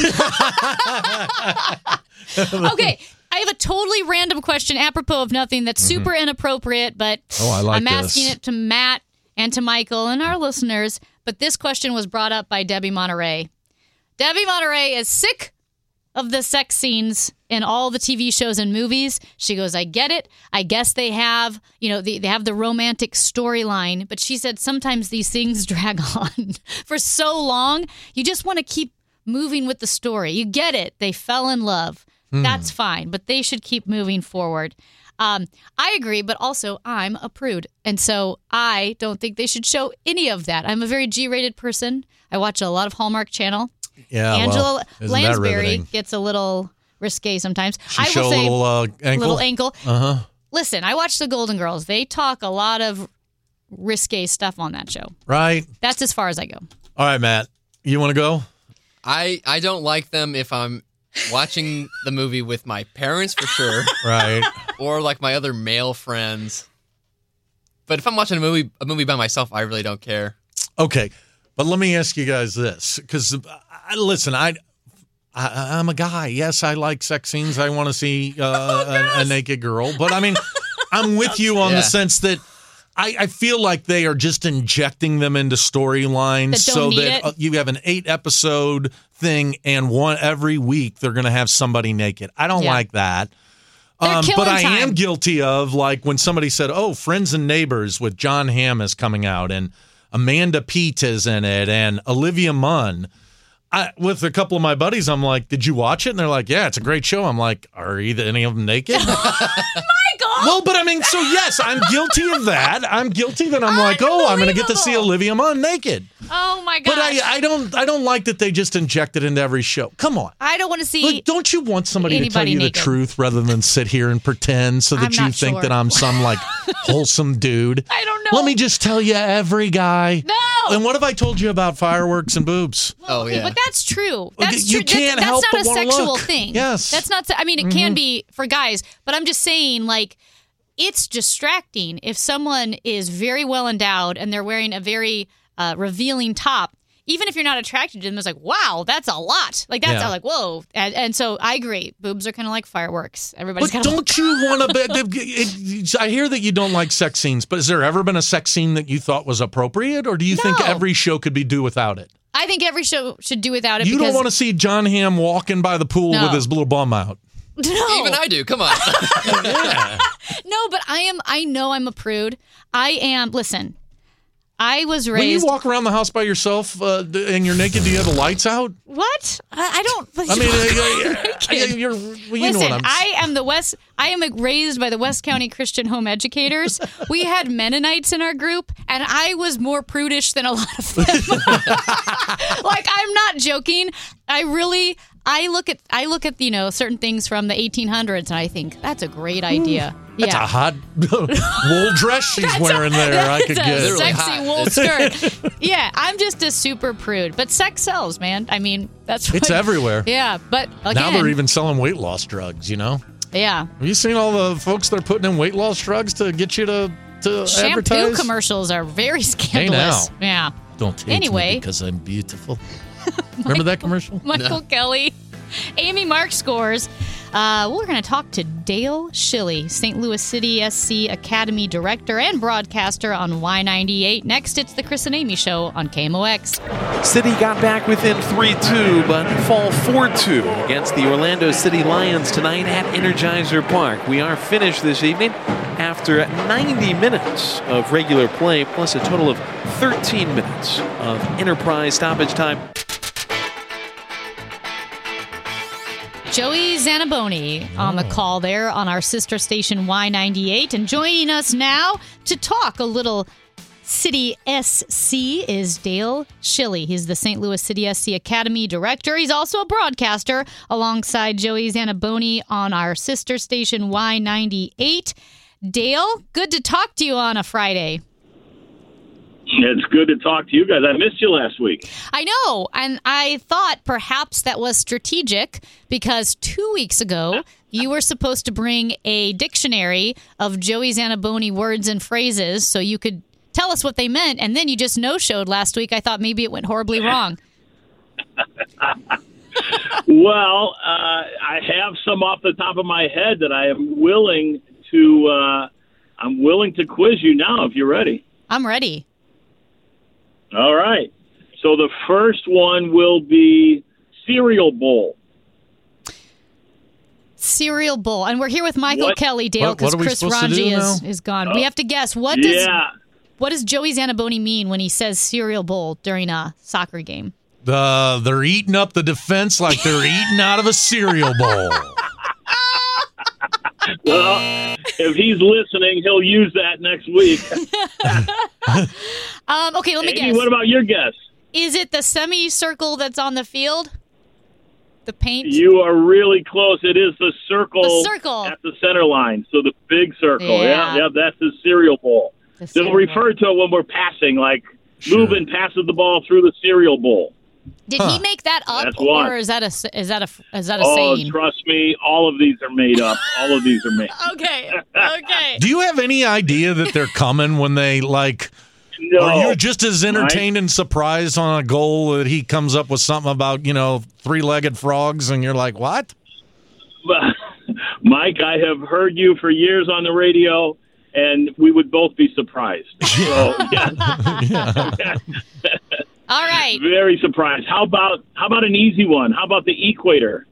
[SPEAKER 1] Okay, I have a totally random question apropos of nothing that's super inappropriate, but
[SPEAKER 4] Oh, I like
[SPEAKER 1] I'm asking
[SPEAKER 4] this.
[SPEAKER 1] it to Matt and to Michael and our listeners. But this question was brought up by Debbie Monterey. Debbie Monterey is sick of the sex scenes in all the T V shows and movies. She goes, I get it. I guess they have, you know, they, they have the romantic storyline. But she said sometimes these things drag on for so long. You just want to keep moving with the story. You get it. They fell in love. That's fine. But they should keep moving forward. Um, I agree, but also I'm a prude. And so I don't think they should show any of that. I'm a very G-rated person. I watch a lot of Hallmark Channel.
[SPEAKER 4] Yeah,
[SPEAKER 1] Angela
[SPEAKER 4] well, isn't that
[SPEAKER 1] Lansbury
[SPEAKER 4] riveting?
[SPEAKER 1] gets a little risque sometimes.
[SPEAKER 4] She
[SPEAKER 1] I
[SPEAKER 4] show
[SPEAKER 1] will
[SPEAKER 4] a
[SPEAKER 1] say
[SPEAKER 4] little uh, ankle.
[SPEAKER 1] little ankle.
[SPEAKER 4] Uh huh.
[SPEAKER 1] Listen, I watch the Golden Girls. They talk a lot of risque stuff on that show.
[SPEAKER 4] Right.
[SPEAKER 1] That's as far as I go.
[SPEAKER 4] All right, Matt. You want to go?
[SPEAKER 5] I, I don't like them if I'm watching the movie with my parents for sure,
[SPEAKER 4] Right.
[SPEAKER 5] or like my other male friends. But if I'm watching a movie a movie by myself, I really don't care.
[SPEAKER 4] Okay, but let me ask you guys this, because I, listen, I, I I'm a guy. Yes, I like sex scenes. I want to see uh,
[SPEAKER 1] Oh,
[SPEAKER 4] a, a naked girl, but I mean, I'm with you on
[SPEAKER 5] Yeah.
[SPEAKER 4] the sense that. I, I feel like they are just injecting them into storylines
[SPEAKER 1] That don't
[SPEAKER 4] so
[SPEAKER 1] need
[SPEAKER 4] that
[SPEAKER 1] it.
[SPEAKER 4] uh, you have an eight episode thing and one every week they're going to have somebody naked. I don't
[SPEAKER 1] Yeah.
[SPEAKER 4] like that.
[SPEAKER 1] They're
[SPEAKER 4] Um, but
[SPEAKER 1] killing
[SPEAKER 4] I am
[SPEAKER 1] time.
[SPEAKER 4] guilty of like when somebody said, "Oh, Friends and Neighbors with John Hamm is coming out and Amanda Peet is in it and Olivia Munn." I, with a couple of my buddies, I'm like, "Did you watch it?" And they're like, "Yeah, it's a great show." I'm like, "Are either any of them naked?"
[SPEAKER 1] Michael!
[SPEAKER 4] Well, but I mean, so yes, I'm guilty of that. I'm guilty that I'm like, "Oh, I'm going to get to see
[SPEAKER 1] Unbelievable.
[SPEAKER 4] Olivia Munn naked."
[SPEAKER 1] Oh my gosh.
[SPEAKER 4] But I, I don't, I don't like that they just inject it into every show. Come on.
[SPEAKER 1] I don't want to see.
[SPEAKER 4] But don't you want somebody to tell
[SPEAKER 1] anybody
[SPEAKER 4] you
[SPEAKER 1] naked.
[SPEAKER 4] the truth rather than sit here and pretend so that
[SPEAKER 1] I'm
[SPEAKER 4] you
[SPEAKER 1] not
[SPEAKER 4] think
[SPEAKER 1] sure.
[SPEAKER 4] that I'm some like wholesome dude?
[SPEAKER 1] I don't know.
[SPEAKER 4] Let me just tell you, every guy.
[SPEAKER 1] No.
[SPEAKER 4] And what have I told you about fireworks and boobs?
[SPEAKER 5] Oh
[SPEAKER 1] Okay,
[SPEAKER 5] yeah.
[SPEAKER 1] but that's true.
[SPEAKER 4] Well,
[SPEAKER 1] That's
[SPEAKER 4] you
[SPEAKER 1] true.
[SPEAKER 4] can't
[SPEAKER 1] that's,
[SPEAKER 4] help
[SPEAKER 1] that's
[SPEAKER 4] but
[SPEAKER 1] not a
[SPEAKER 4] wanna
[SPEAKER 1] sexual
[SPEAKER 4] look.
[SPEAKER 1] thing.
[SPEAKER 4] Yes.
[SPEAKER 1] That's not. I mean, it can be for guys, but I'm just saying, like, it's distracting if someone is very well endowed and they're wearing a very uh, revealing top. even if you're not attracted to them, it's like, wow, that's a lot. Like that's
[SPEAKER 4] Yeah.
[SPEAKER 1] like, whoa. And, and so I agree. Boobs are kind of like fireworks. Everybody's
[SPEAKER 4] But
[SPEAKER 1] got.
[SPEAKER 4] don't you want to? I hear that you don't like sex scenes, but has there ever been a sex scene that you thought was appropriate, or do you think
[SPEAKER 1] No.
[SPEAKER 4] every show could be do without it?
[SPEAKER 1] I think every show should do without it.
[SPEAKER 4] You
[SPEAKER 1] because,
[SPEAKER 4] don't want to see John Hamm walking by the pool
[SPEAKER 1] No.
[SPEAKER 4] with his little bum out.
[SPEAKER 1] No.
[SPEAKER 5] Even I do. Come on.
[SPEAKER 1] No, but I am. I know I'm a prude. I am. Listen, I was
[SPEAKER 4] When you
[SPEAKER 1] raised.
[SPEAKER 4] walk around the house by yourself uh, and you're naked, do you have the lights out?
[SPEAKER 1] What? I, I don't.
[SPEAKER 4] I mean, uh, uh, uh, you're, well, you know
[SPEAKER 1] Listen,
[SPEAKER 4] what I'm
[SPEAKER 1] I am the West. I am raised by the West County Christian Home Educators. We had Mennonites in our group, and I was more prudish than a lot of them. Like, I'm not joking. I really. I look at I look at you know certain things from the eighteen hundreds, and I think that's a great idea.
[SPEAKER 4] That's
[SPEAKER 1] yeah.
[SPEAKER 4] a hot wool dress she's
[SPEAKER 1] That's
[SPEAKER 4] wearing
[SPEAKER 1] a,
[SPEAKER 4] there. I could
[SPEAKER 1] that's a
[SPEAKER 4] get.
[SPEAKER 5] Literally
[SPEAKER 1] sexy
[SPEAKER 5] hot.
[SPEAKER 1] wool skirt. Yeah, I'm just a super prude, but sex sells, man. I mean, that's what,
[SPEAKER 4] It's everywhere.
[SPEAKER 1] Yeah, but again,
[SPEAKER 4] Now they're even selling weight loss drugs. You know,
[SPEAKER 1] yeah.
[SPEAKER 4] have you seen all the folks that are putting in weight loss drugs to get you to to
[SPEAKER 1] Shampoo
[SPEAKER 4] advertise?
[SPEAKER 1] commercials are very scandalous.
[SPEAKER 4] now.
[SPEAKER 1] Yeah.
[SPEAKER 4] Don't take
[SPEAKER 1] Anyway.
[SPEAKER 4] me because I'm beautiful. Remember that commercial?
[SPEAKER 1] Michael Kelly, Amy Mark scores. Uh, we're going to talk to Dale Schilly, Saint Louis City S C Academy director and broadcaster on Y ninety-eight. Next, it's the Chris and Amy Show on K M O X.
[SPEAKER 7] City got back within three two, but fall four two against the Orlando City Lions tonight at Energizer Park. We are finished this evening after ninety minutes of regular play, plus a total of thirteen minutes of Enterprise stoppage time.
[SPEAKER 1] Joey Zanaboni on the call there on our sister station Y ninety-eight. And joining us now to talk a little City S C is Dale Schilly. He's the Saint Louis City S C Academy director. He's also a broadcaster alongside Joey Zanaboni on our sister station Y ninety-eight. Dale, good to talk to you on a Friday.
[SPEAKER 8] It's good to talk to you guys. I missed you last week.
[SPEAKER 1] I know, and I thought perhaps that was strategic because two weeks ago you were supposed to bring a dictionary of Joey Zanaboni words and phrases so you could tell us what they meant, and then you just no-showed last week. I thought maybe it went horribly wrong.
[SPEAKER 8] Well, uh, I have some off the top of my head that I am willing to. Uh, I'm willing to quiz you now if you're ready.
[SPEAKER 1] I'm ready.
[SPEAKER 8] All right. So the first one will be cereal bowl.
[SPEAKER 1] Cereal bowl. And we're here with Michael
[SPEAKER 8] What?
[SPEAKER 1] Kelly, Dale,
[SPEAKER 4] What-
[SPEAKER 1] because
[SPEAKER 4] what are we
[SPEAKER 1] Chris
[SPEAKER 4] supposed to do
[SPEAKER 1] Ranji is,
[SPEAKER 4] now?
[SPEAKER 1] is gone. we have to guess. What does
[SPEAKER 8] Yeah.
[SPEAKER 1] what does Joey Zanaboni mean when he says cereal bowl during a soccer game?
[SPEAKER 4] Uh, they're eating up the defense like they're eating out of a cereal bowl.
[SPEAKER 8] Well, if he's listening, he'll use that next week.
[SPEAKER 1] Um, okay, let me
[SPEAKER 8] Amy,
[SPEAKER 1] guess.
[SPEAKER 8] what about your guess?
[SPEAKER 1] Is it the semicircle that's on the field? The paint?
[SPEAKER 8] You are really close. It is the circle,
[SPEAKER 1] The circle.
[SPEAKER 8] at the center line. So the big circle.
[SPEAKER 1] Yeah.
[SPEAKER 8] Yeah, yeah, that's the cereal bowl.
[SPEAKER 1] The
[SPEAKER 8] They'll
[SPEAKER 1] cereal
[SPEAKER 8] refer to it when we're passing, like
[SPEAKER 4] Sure.
[SPEAKER 8] moving passes the ball through the cereal bowl.
[SPEAKER 1] Did
[SPEAKER 4] Huh.
[SPEAKER 1] he make that up,
[SPEAKER 8] That's one.
[SPEAKER 1] or is that a is that a is that a
[SPEAKER 8] Oh,
[SPEAKER 1] saying?
[SPEAKER 8] trust me, all of these are made up. All of these are made.
[SPEAKER 1] Okay, okay.
[SPEAKER 4] Do you have any idea that they're coming when they like?
[SPEAKER 8] No,
[SPEAKER 4] Are you just as entertained and surprised on a goal that he comes up with something about, you know, three-legged frogs, and you're like, what?
[SPEAKER 8] Mike, I have heard you for years on the radio, and we would both be surprised. So, yeah.
[SPEAKER 1] All right.
[SPEAKER 8] Very surprised. How about how about an easy one? How about the equator?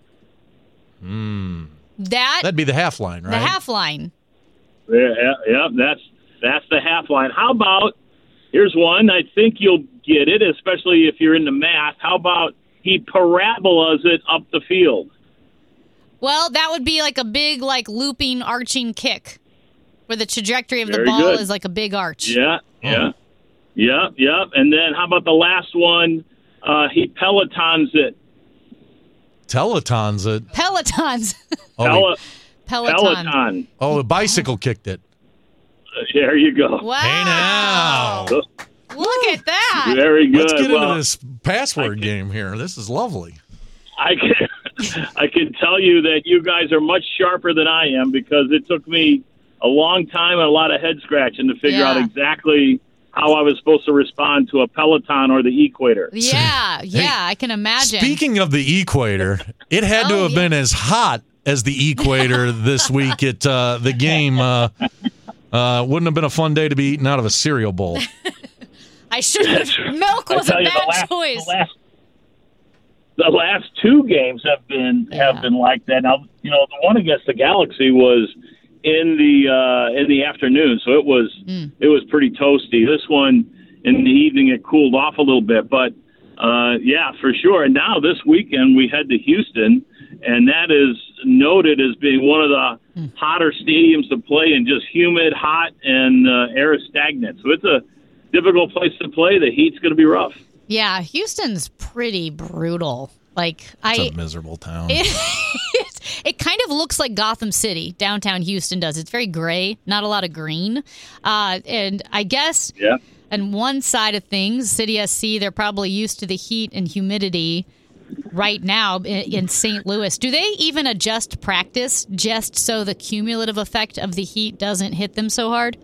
[SPEAKER 1] That
[SPEAKER 4] That'd be the half line,
[SPEAKER 1] the
[SPEAKER 4] right?
[SPEAKER 1] half line.
[SPEAKER 8] Yeah, yeah, yeah, that's that's the half line. How about here's one. I think you'll get it, especially if you're into math. How about he parabolas it up the field?
[SPEAKER 1] Well, that would be like a big, like looping, arching kick, where the trajectory of the
[SPEAKER 8] Very
[SPEAKER 1] ball
[SPEAKER 8] good.
[SPEAKER 1] is like a big arch.
[SPEAKER 8] Yeah, yeah, yeah, yeah. And then how about the last one? Uh, he pelotons it.
[SPEAKER 4] Teletones it.
[SPEAKER 1] Pelotons.
[SPEAKER 4] Oh,
[SPEAKER 8] Pel-
[SPEAKER 1] Peloton.
[SPEAKER 8] Peloton.
[SPEAKER 4] oh, the bicycle kicked it.
[SPEAKER 8] There you go.
[SPEAKER 1] Wow.
[SPEAKER 4] Hey now.
[SPEAKER 1] Look at that.
[SPEAKER 8] Very good.
[SPEAKER 4] Let's get
[SPEAKER 8] well,
[SPEAKER 4] into this password game here. This is lovely.
[SPEAKER 8] I can, I can tell you that you guys are much sharper than I am because it took me a long time and a lot of head scratching to figure
[SPEAKER 1] Yeah.
[SPEAKER 8] out exactly how I was supposed to respond to a Peloton or the Equator.
[SPEAKER 1] Yeah, yeah,
[SPEAKER 4] Hey,
[SPEAKER 1] I can imagine.
[SPEAKER 4] Speaking of the Equator, it had to
[SPEAKER 1] Oh,
[SPEAKER 4] have
[SPEAKER 1] yeah.
[SPEAKER 4] been as hot as the Equator this week at uh, the game. Uh, uh, wouldn't have been a fun day to be eating out of a cereal bowl.
[SPEAKER 1] I should have. Milk
[SPEAKER 8] I
[SPEAKER 1] was a
[SPEAKER 8] tell you,
[SPEAKER 1] bad
[SPEAKER 8] the last,
[SPEAKER 1] choice.
[SPEAKER 8] The last, the last two games have been
[SPEAKER 1] Yeah.
[SPEAKER 8] have been like that. Now, you know, the one against the Galaxy was in the uh, in the afternoon, so it was
[SPEAKER 1] Mm.
[SPEAKER 8] it was pretty toasty. This one in the evening, it cooled off a little bit, but uh, yeah, for sure. And now this weekend we head to Houston, and that is noted as being one of the
[SPEAKER 1] Mm.
[SPEAKER 8] hotter stadiums to play in, just humid, hot, and uh, air is stagnant. So it's a difficult place to play. The heat's going to be rough.
[SPEAKER 1] Yeah, Houston's pretty brutal. Like I,
[SPEAKER 4] It's a miserable town.
[SPEAKER 1] it, it kind of looks like Gotham City, downtown Houston does. It's very gray, not a lot of green. Uh, and I guess
[SPEAKER 8] Yeah.
[SPEAKER 1] on one side of things, City S C, they're probably used to the heat and humidity right now in, in Saint Louis. Do they even adjust practice just so the cumulative effect of the heat doesn't hit them so hard?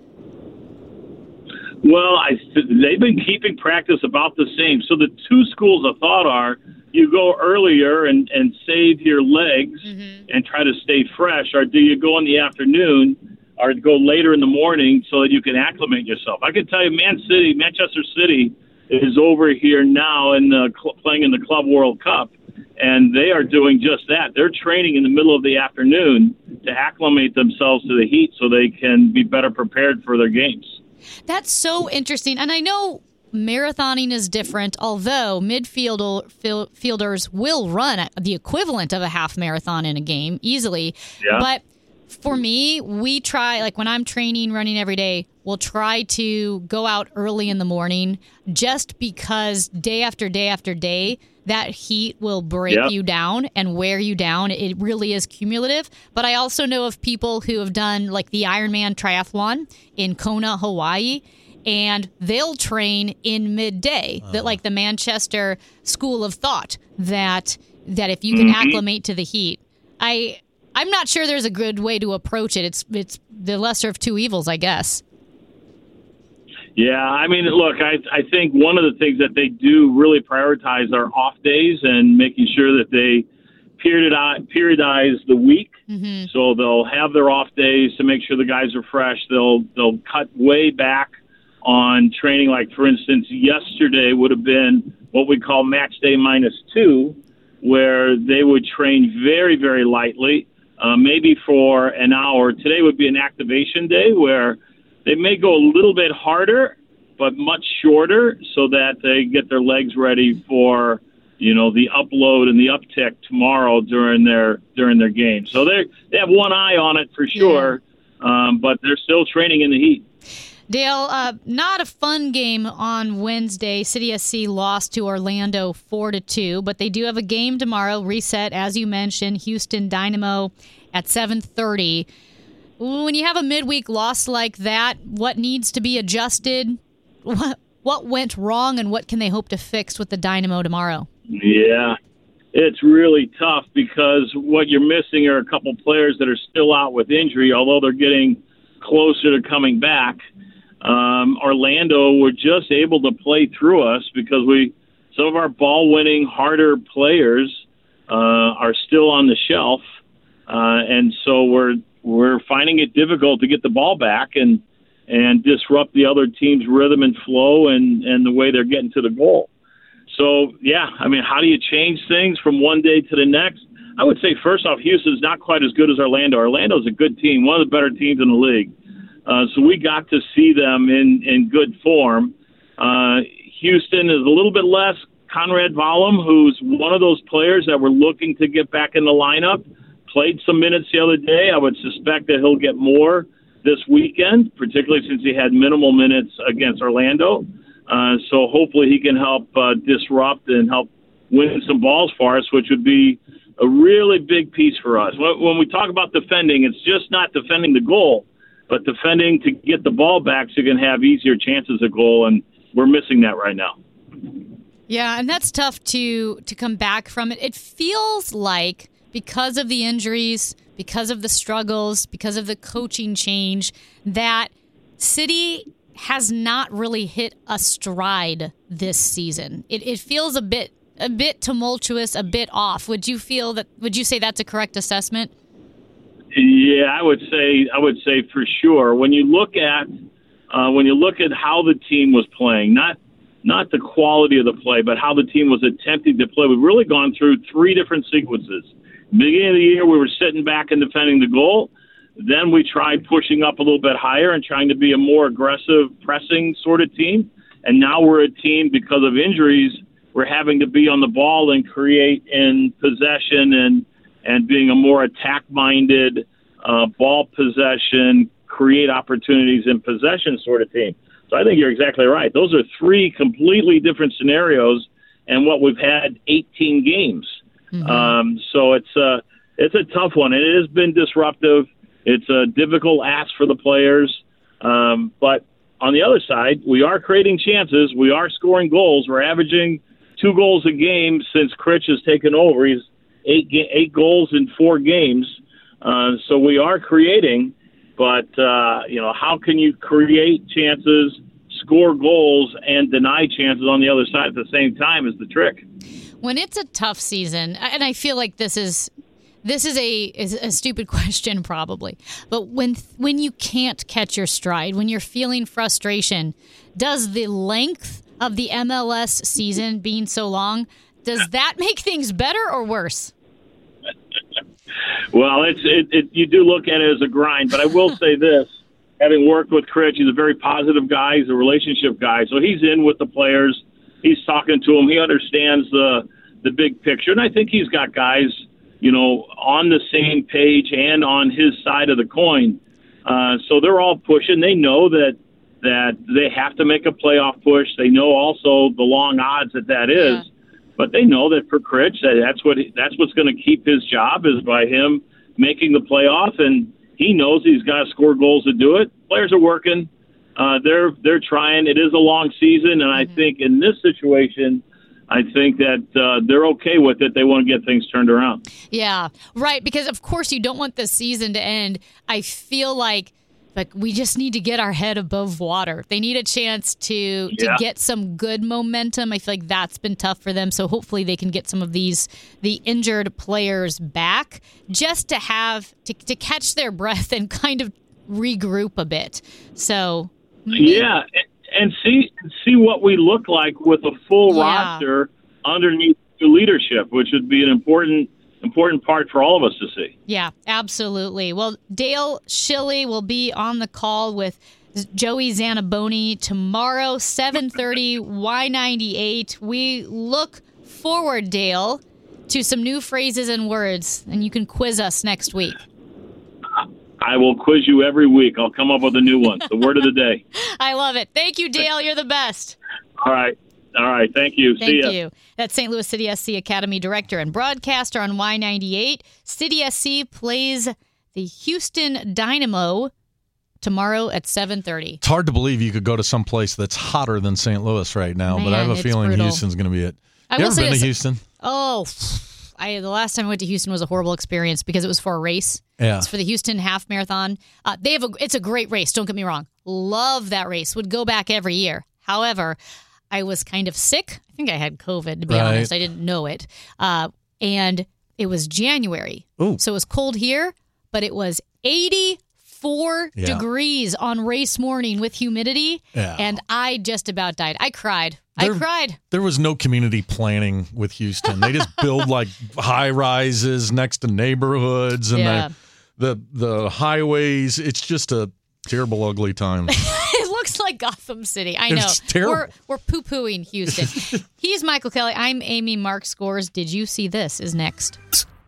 [SPEAKER 8] Well, I, they've been keeping practice about the same. So the two schools of thought are you go earlier and, and save your legs
[SPEAKER 1] Mm-hmm.
[SPEAKER 8] and try to stay fresh, or do you go in the afternoon or go later in the morning so that you can acclimate yourself? I can tell you, Man City, Manchester City is over here now in the, playing in the Club World Cup, and they are doing just that. They're training in the middle of the afternoon to acclimate themselves to the heat so they can be better prepared for their games.
[SPEAKER 1] That's so interesting. And I know marathoning is different, although midfielder fil- fielders will run the equivalent of a half marathon in a game easily.
[SPEAKER 8] Yeah.
[SPEAKER 1] But for me, we try, like when I'm training, running every day, we'll try to go out early in the morning just because day after day after day, that heat will break
[SPEAKER 8] Yep.
[SPEAKER 1] you down and wear you down. It really is cumulative. But I also know of people who have done like the Ironman triathlon in Kona, Hawaii, and they'll train in midday. That like the Manchester school of thought that that if you can
[SPEAKER 8] Mm-hmm.
[SPEAKER 1] acclimate to the heat, I I'm not sure there's a good way to approach it. It's it's the lesser of two evils, I guess.
[SPEAKER 8] Yeah, I mean, look, I I think one of the things that they do really prioritize are off days and making sure that they periodize, periodize the week.
[SPEAKER 1] Mm-hmm.
[SPEAKER 8] So they'll have their off days to make sure the guys are fresh. They'll they'll cut way back on training. Like, for instance, yesterday would have been what we call match day minus two, where they would train very, very lightly, uh, maybe for an hour. Today would be an activation day where they may go a little bit harder, but much shorter so that they get their legs ready for, you know, the upload and the uptick tomorrow during their during their game. So they they have one eye on it for sure, yeah. um, but they're still training in the heat.
[SPEAKER 1] Dale, uh, not a fun game on Wednesday. City S C lost to Orlando four to two, but they do have a game tomorrow. Reset, as you mentioned, Houston Dynamo at seven thirty. When you have a midweek loss like that, what needs to be adjusted? What what went wrong, and what can they hope to fix with the Dynamo tomorrow?
[SPEAKER 8] Yeah, it's really tough because what you're missing are a couple players that are still out with injury, although they're getting closer to coming back. Um, Orlando were just able to play through us because we some of our ball-winning, harder players uh, are still on the shelf, uh, and so we're we're finding it difficult to get the ball back and and disrupt the other team's rhythm and flow and, and the way they're getting to the goal. So, yeah, I mean, how do you change things from one day to the next? I would say, first off, Houston's not quite as good as Orlando. Orlando's a good team, one of the better teams in the league. Uh, so we got to see them in, in good form. Uh, Houston is a little bit less. Conrad Vollum, who's one of those players that we're looking to get back in the lineup, played some minutes the other day. I would suspect that he'll get more this weekend, particularly since he had minimal minutes against Orlando. Uh, so hopefully he can help uh, disrupt and help win some balls for us, which would be a really big piece for us. When we talk about defending, it's just not defending the goal, but defending to get the ball back so you can have easier chances at goal, and we're missing that right now.
[SPEAKER 1] Yeah, and that's tough to to come back from it. It feels like because of the injuries, because of the struggles, because of the coaching change, that City has not really hit a stride this season. It, it feels a bit a bit tumultuous, a bit off. Would you feel that? Would you say that's a correct assessment?
[SPEAKER 8] Yeah, I would say I would say for sure. When you look at uh, when you look at how the team was playing, not not the quality of the play, but how the team was attempting to play, we've really gone through three different sequences. Beginning of the year, we were sitting back and defending the goal. Then we tried pushing up a little bit higher and trying to be a more aggressive, pressing sort of team. And now we're a team, because of injuries, we're having to be on the ball and create in possession and and being a more attack-minded, uh, ball possession, create opportunities in possession sort of team. So I think you're exactly right. Those are three completely different scenarios, and what we've had eighteen games. Mm-hmm. Um, so it's a, it's a tough one, and it has been disruptive. It's a difficult ask for the players. Um, but on the other side, we are creating chances. We are scoring goals. We're averaging two goals a game since Critch has taken over. He's eight eight goals in four games. Uh, so we are creating, but, uh, you know, how can you create chances, score goals, and deny chances on the other side at the same time is the trick.
[SPEAKER 1] When it's a tough season, and I feel like this is this is a is a stupid question probably, but when when you can't catch your stride, when you're feeling frustration, does the length of the M L S season being so long, does that make things better or worse?
[SPEAKER 8] Well, it's it, it. You do look at it as a grind, but I will say this: having worked with Critch, he's a very positive guy. He's a relationship guy, so he's in with the players. He's talking to them. He understands the the big picture, and I think he's got guys, you know, on the same page and on his side of the coin. Uh, so they're all pushing. They know that that they have to make a playoff push. They know also the long odds that that is. Yeah. But they know that for Critch, that that's what that's what's going to keep his job, is by him making the playoff, and he knows he's got to score goals to do it. Players are working; uh, they're they're trying. It is a long season, and I mm-hmm. think in this situation, I think that uh, they're okay with it. They want to get things turned around.
[SPEAKER 1] Yeah, right. Because of course you don't want the season to end. I feel like. Like we just need to get our head above water. They need a chance to to
[SPEAKER 8] yeah.
[SPEAKER 1] get some good momentum. I feel like that's been tough for them. So hopefully they can get some of these the injured players back, just to have to, to catch their breath and kind of regroup a bit. So
[SPEAKER 8] yeah, and see see what we look like with a full yeah. roster underneath the leadership, which would be an important. important part for all of us to see.
[SPEAKER 1] Yeah, absolutely. Well, Dale Schilly will be on the call with Joey Zanaboni tomorrow, seven thirty, Y ninety-eight. We look forward, Dale, to some new phrases and words, and you can quiz us next week.
[SPEAKER 8] I will quiz you every week. I'll come up with a new one. The word of the day.
[SPEAKER 1] I love it. Thank you, Dale. You're the best.
[SPEAKER 8] All right. All right, thank you.
[SPEAKER 1] Thank
[SPEAKER 8] See ya.
[SPEAKER 1] you. That's Saint Louis City S C Academy Director and Broadcaster on Y ninety-eight. City S C plays the Houston Dynamo tomorrow at seven thirty.
[SPEAKER 4] It's hard to believe you could go to some place that's hotter than Saint Louis right now,
[SPEAKER 1] Man,
[SPEAKER 4] but I have a feeling
[SPEAKER 1] brutal.
[SPEAKER 4] Houston's going to be it.
[SPEAKER 1] I
[SPEAKER 4] you
[SPEAKER 1] will
[SPEAKER 4] ever
[SPEAKER 1] say
[SPEAKER 4] been
[SPEAKER 1] this,
[SPEAKER 4] to Houston?
[SPEAKER 1] Oh, I the last time I went to Houston was a horrible experience because it was for a race.
[SPEAKER 4] Yeah.
[SPEAKER 1] It's for the Houston Half Marathon. Uh, they have a, it's a great race, don't get me wrong. Love that race. Would go back every year. However, I was kind of sick. I think I had COVID, to be
[SPEAKER 4] right.
[SPEAKER 1] honest. I didn't know it. Uh, and it was January.
[SPEAKER 4] Ooh.
[SPEAKER 1] So it was cold here, but it was eighty-four
[SPEAKER 4] yeah.
[SPEAKER 1] degrees on race morning with humidity.
[SPEAKER 4] Yeah.
[SPEAKER 1] And I just about died. I cried.
[SPEAKER 4] There,
[SPEAKER 1] I cried.
[SPEAKER 4] There was no community planning with Houston. They just build like high rises next to neighborhoods and
[SPEAKER 1] Yeah.
[SPEAKER 4] the, the the highways. It's just a terrible, ugly time.
[SPEAKER 1] It looks like Gotham City. I know.
[SPEAKER 4] It's terrible.
[SPEAKER 1] We're, we're poo-pooing Houston. He's Michael Kelly. I'm Amy. Mark Scores. Did you see this is next.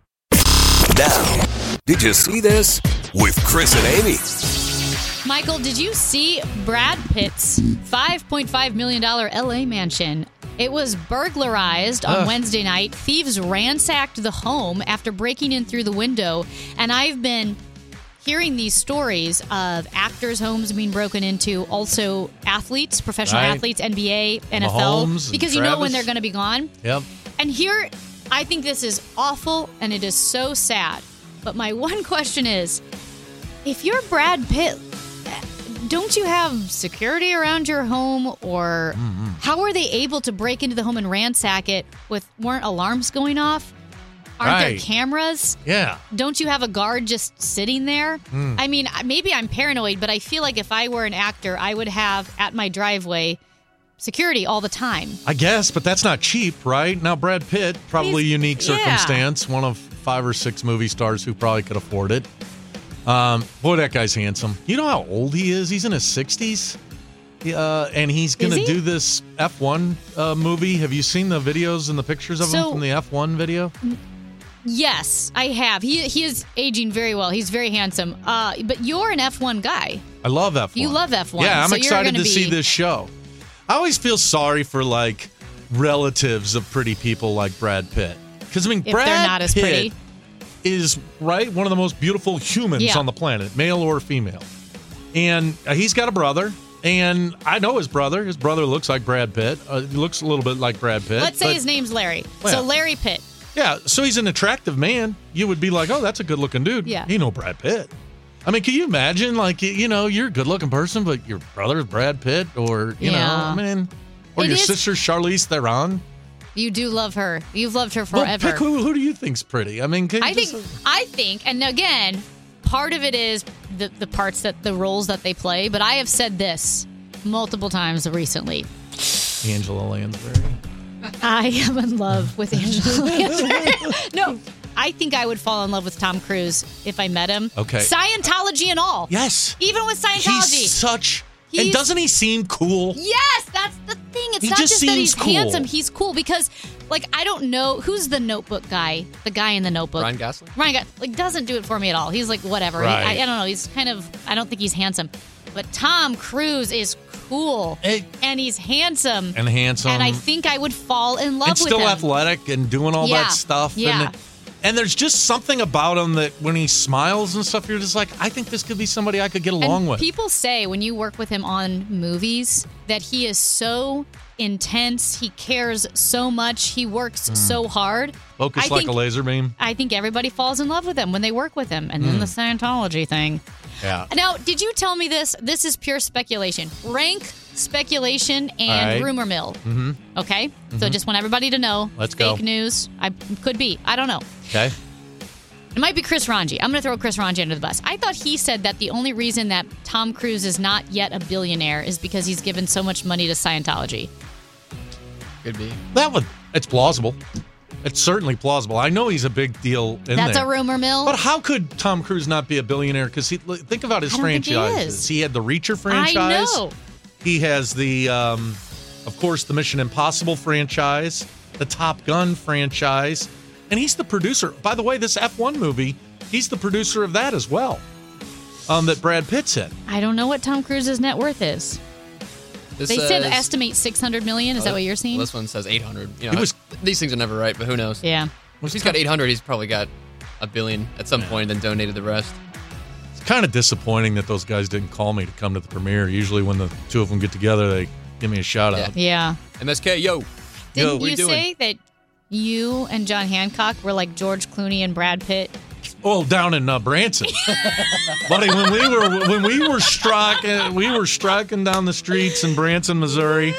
[SPEAKER 9] Now, did you see this? With Chris and Amy.
[SPEAKER 1] Michael, did you see Brad Pitt's five point five million dollars L A mansion? It was burglarized on
[SPEAKER 4] Ugh.
[SPEAKER 1] Wednesday night. Thieves ransacked the home after breaking in through the window. And I've been hearing these stories of actors' homes being broken into, also athletes, professional
[SPEAKER 4] right.
[SPEAKER 1] athletes, N B A, N F L,
[SPEAKER 4] Mahomes
[SPEAKER 1] because
[SPEAKER 4] and
[SPEAKER 1] you know
[SPEAKER 4] Travis.
[SPEAKER 1] when they're going to be gone.
[SPEAKER 4] Yep.
[SPEAKER 1] And here, I think this is awful and it is so sad. But my one question is, if you're Brad Pitt, don't you have security around your home, or mm-hmm. how are they able to break into the home and ransack it with weren't alarms going off? Aren't
[SPEAKER 4] right.
[SPEAKER 1] there cameras?
[SPEAKER 4] Yeah.
[SPEAKER 1] Don't you have a guard just sitting there?
[SPEAKER 4] Mm.
[SPEAKER 1] I mean, maybe I'm paranoid, but I feel like if I were an actor, I would have at my driveway security all the time.
[SPEAKER 4] I guess, but that's not cheap, right? Now, Brad Pitt, probably
[SPEAKER 1] He's,
[SPEAKER 4] unique circumstance, yeah. one of five or six movie stars who probably could afford it. Um, boy, that guy's handsome. You know how old he is? He's in his sixties. Uh, and he's going to he? do this F one uh, movie. Have you seen the videos and the pictures of so, him from the F one video?
[SPEAKER 1] Yes, I have. He he is aging very well. He's very handsome. Uh, but you're an F one guy.
[SPEAKER 4] I love F one.
[SPEAKER 1] You love F one.
[SPEAKER 4] Yeah, I'm
[SPEAKER 1] so
[SPEAKER 4] excited to
[SPEAKER 1] be...
[SPEAKER 4] see this show. I always feel sorry for, like, relatives of pretty people like Brad Pitt. Because, I mean,
[SPEAKER 1] if
[SPEAKER 4] Brad
[SPEAKER 1] they're not as
[SPEAKER 4] Pitt
[SPEAKER 1] pretty.
[SPEAKER 4] is, right, one of the most beautiful humans
[SPEAKER 1] yeah.
[SPEAKER 4] on the planet, male or female. And uh, he's got a brother. And I know his brother. His brother looks like Brad Pitt. Uh, he looks a little bit like Brad Pitt.
[SPEAKER 1] Let's say but, his name's Larry. Well, so Larry Pitt.
[SPEAKER 4] Yeah, so he's an attractive man. You would be like, oh, that's a good-looking dude.
[SPEAKER 1] Yeah.
[SPEAKER 4] You know Brad Pitt. I mean, can you imagine, like, you know, you're a good-looking person, but your brother's Brad Pitt, or, you
[SPEAKER 1] yeah.
[SPEAKER 4] know, I mean, or
[SPEAKER 1] it
[SPEAKER 4] your
[SPEAKER 1] is,
[SPEAKER 4] sister's Charlize Theron.
[SPEAKER 1] You do love her. You've loved her
[SPEAKER 4] Well,
[SPEAKER 1] forever.
[SPEAKER 4] pick who, who do you think's pretty? I mean, can
[SPEAKER 1] I
[SPEAKER 4] you
[SPEAKER 1] think,
[SPEAKER 4] just,
[SPEAKER 1] I think, and again, part of it is the, the parts that, the roles that they play, but I have said this multiple times recently.
[SPEAKER 4] Angela Lansbury.
[SPEAKER 1] I am in love with Angela Lansbury. No, I think I would fall in love with Tom Cruise if I met him.
[SPEAKER 4] Okay.
[SPEAKER 1] Scientology and all.
[SPEAKER 4] Yes.
[SPEAKER 1] Even with Scientology.
[SPEAKER 4] He's such...
[SPEAKER 1] He's,
[SPEAKER 4] and doesn't he seem cool?
[SPEAKER 1] Yes, that's the thing. It's
[SPEAKER 4] he
[SPEAKER 1] not
[SPEAKER 4] just,
[SPEAKER 1] just that he's
[SPEAKER 4] cool.
[SPEAKER 1] handsome. He's cool because, like, I don't know. Who's the Notebook guy? The guy in the Notebook.
[SPEAKER 5] Ryan Gosling?
[SPEAKER 1] Ryan Gosling. Like, doesn't do it for me at all. He's like, whatever.
[SPEAKER 4] Right.
[SPEAKER 1] He, I, I don't know. He's kind of, I don't think he's handsome. But Tom Cruise is cool.
[SPEAKER 4] It,
[SPEAKER 1] and he's handsome.
[SPEAKER 4] And handsome.
[SPEAKER 1] And I think I would fall in love
[SPEAKER 4] and
[SPEAKER 1] with
[SPEAKER 4] still
[SPEAKER 1] him.
[SPEAKER 4] athletic and doing all
[SPEAKER 1] yeah.
[SPEAKER 4] that stuff.
[SPEAKER 1] Yeah.
[SPEAKER 4] And, and there's just something about him that when he smiles and stuff, you're just like, I think this could be somebody I could get along
[SPEAKER 1] and
[SPEAKER 4] with.
[SPEAKER 1] People say when you work with him on movies that he is so intense. He cares so much. He works mm. so hard.
[SPEAKER 4] Focus
[SPEAKER 1] I
[SPEAKER 4] like
[SPEAKER 1] think,
[SPEAKER 4] a laser beam.
[SPEAKER 1] I think everybody falls in love with him when they work with him. And mm. then the Scientology thing.
[SPEAKER 4] Yeah.
[SPEAKER 1] Now, did you tell me this? This is pure speculation. Rank speculation and
[SPEAKER 4] right.
[SPEAKER 1] rumor mill.
[SPEAKER 4] Mm-hmm.
[SPEAKER 1] Okay?
[SPEAKER 4] Mm-hmm.
[SPEAKER 1] So just want everybody to know.
[SPEAKER 4] Let's
[SPEAKER 1] fake
[SPEAKER 4] go.
[SPEAKER 1] news. I could be. I don't know.
[SPEAKER 4] Okay.
[SPEAKER 1] It might be Chris Ranji. I'm going to throw Chris Ranji under the bus. I thought he said that the only reason that Tom Cruise is not yet a billionaire is because he's given so much money to Scientology.
[SPEAKER 5] Could be.
[SPEAKER 4] That would. It's plausible. It's certainly plausible. I know he's a big deal in
[SPEAKER 1] That's
[SPEAKER 4] there.
[SPEAKER 1] a rumor mill.
[SPEAKER 4] But how could Tom Cruise not be a billionaire? Because he think about his
[SPEAKER 1] I don't
[SPEAKER 4] franchises.
[SPEAKER 1] think he is.
[SPEAKER 4] He had the Reacher franchise.
[SPEAKER 1] I know.
[SPEAKER 4] He has the, um, of course, the Mission Impossible franchise, the Top Gun franchise, and he's the producer. By the way, this F one movie, he's the producer of that as well. Um, that Brad Pitt's in.
[SPEAKER 1] I don't know what Tom Cruise's net worth is.
[SPEAKER 5] This
[SPEAKER 1] they
[SPEAKER 5] says,
[SPEAKER 1] said estimate six hundred million. Is
[SPEAKER 5] oh,
[SPEAKER 1] that what you're seeing?
[SPEAKER 5] Well, this one says eight hundred. You know,
[SPEAKER 4] was,
[SPEAKER 5] these things are never right, but who knows?
[SPEAKER 1] Yeah.
[SPEAKER 5] If he's got eight hundred, he's probably got a billion at some
[SPEAKER 4] yeah.
[SPEAKER 5] point and then donated the rest.
[SPEAKER 4] It's kind of disappointing that those guys didn't call me to come to the premiere. Usually when the two of them get together, they give me a shout out.
[SPEAKER 1] Yeah.
[SPEAKER 5] M S K, yo.
[SPEAKER 1] Didn't
[SPEAKER 5] yo,
[SPEAKER 1] you say that you and John Hancock were like George Clooney and Brad Pitt?
[SPEAKER 4] Oh, down in uh, Branson, buddy. When we were when we were striking, we were striking down the streets in Branson, Missouri,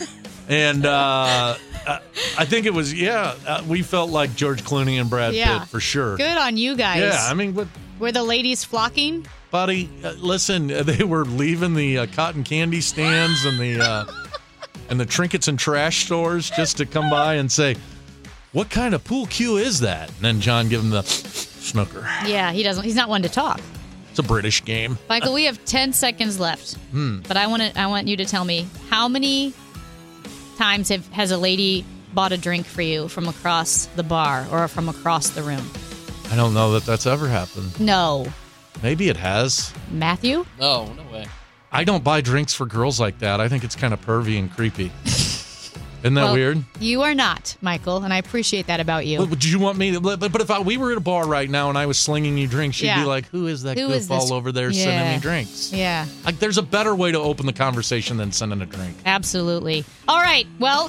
[SPEAKER 4] and uh, I think it was yeah. Uh, we felt like George Clooney and Brad
[SPEAKER 1] yeah.
[SPEAKER 4] Pitt for sure.
[SPEAKER 1] Good on you guys.
[SPEAKER 4] Yeah, I mean, what,
[SPEAKER 1] were the ladies flocking?
[SPEAKER 4] buddy? Uh, listen, they were leaving the uh, cotton candy stands and the uh, and the trinkets and trash stores just to come by and say, "What kind of pool cue is that?" And then John give them the snooker.
[SPEAKER 1] Yeah, he doesn't. He's not one to talk.
[SPEAKER 4] It's a British game.
[SPEAKER 1] Michael, we have ten seconds left,
[SPEAKER 4] hmm.
[SPEAKER 1] but I want to. I want you to tell me how many times have, has a lady bought a drink for you from across the bar or from across the room?
[SPEAKER 4] I don't know that that's ever happened.
[SPEAKER 1] No.
[SPEAKER 4] Maybe it has.
[SPEAKER 1] Matthew?
[SPEAKER 5] No, no way.
[SPEAKER 4] I don't buy drinks for girls like that. I think it's kind of pervy and creepy. Isn't that
[SPEAKER 1] well,
[SPEAKER 4] weird?
[SPEAKER 1] You are not, Michael, and I appreciate that about you.
[SPEAKER 4] But, but do you want me to? But, but if I, we were at a bar right now and I was slinging you drinks, you'd
[SPEAKER 1] yeah.
[SPEAKER 4] be like, "Who is that
[SPEAKER 1] Who is
[SPEAKER 4] goofball
[SPEAKER 1] this?
[SPEAKER 4] over there
[SPEAKER 1] yeah.
[SPEAKER 4] sending me drinks?"
[SPEAKER 1] Yeah.
[SPEAKER 4] Like, there's a better way to open the conversation than sending a drink.
[SPEAKER 1] Absolutely. All right. Well,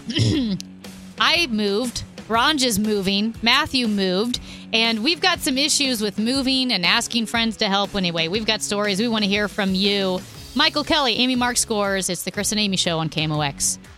[SPEAKER 1] I moved. Ranj is moving. Matthew moved. And we've got some issues with moving and asking friends to help. Anyway, we've got stories. We want to hear from you. Michael Kelly, Amy Mark scores. It's the Chris and Amy Show on K M O X.